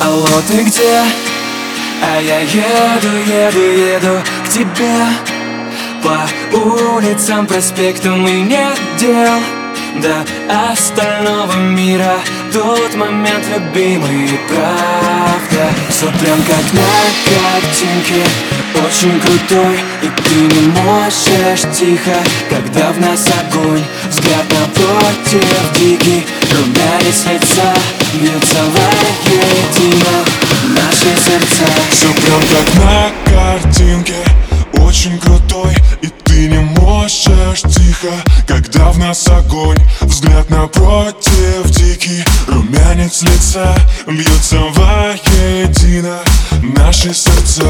Алло, ты где? А я еду к тебе. По улицам, проспектам и нет дел до остального мира. Тот момент любимый, правда. Все прям как на картинке, очень крутой. И ты не можешь тихо, когда в нас огонь. Взгляд напротив, дикий румянец лица. Бьются воедино наши сердца. Все прям как на картинке, очень крутой. И ты не можешь тихо, когда в нас огонь. Взгляд напротив, дикий румянец лица. Бьются воедино наши сердца.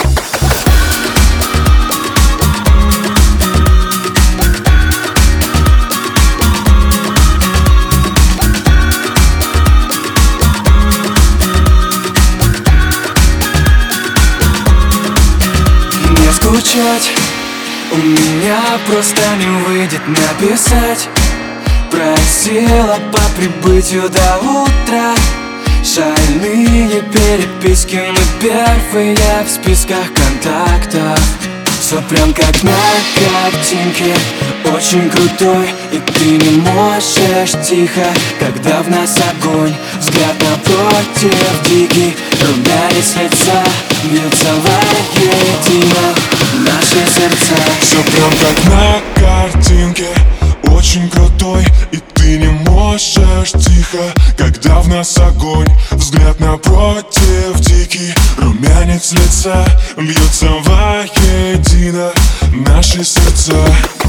Не скучать у меня просто не выйдет написать. Просила по прибытию до утра. Шальные переписки, мы первые в списках контактов. Все прям как на картинке, очень крутой. И ты не можешь тихо, когда в нас огонь. Взгляд напротив, дикий румянец лица. Бьются воедино наши сердца. Все прям как на картинке, очень крутой. И ты не можешь тихо, когда в нас огонь. Взгляд напротив, дикий румянец лица. Бьются воедино наши сердца.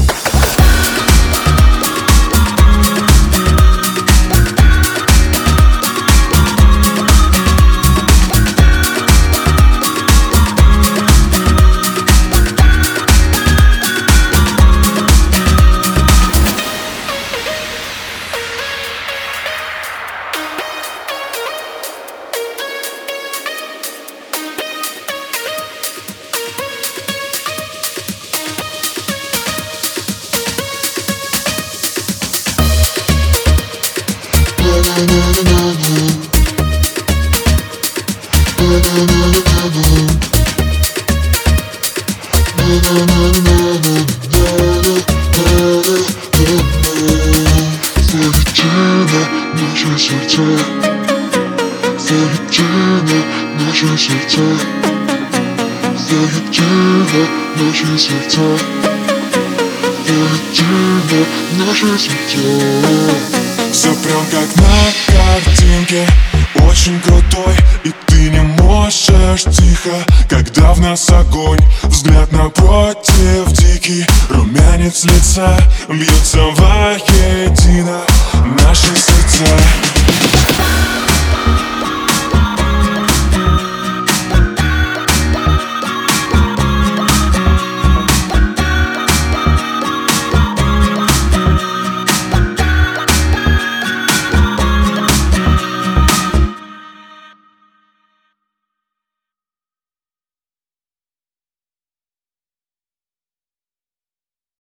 Все прям как на картинке, очень крутой. И ты не можешь тихо, когда в нас огонь. Взгляд напротив, дикий румянец лица. Бьются воедино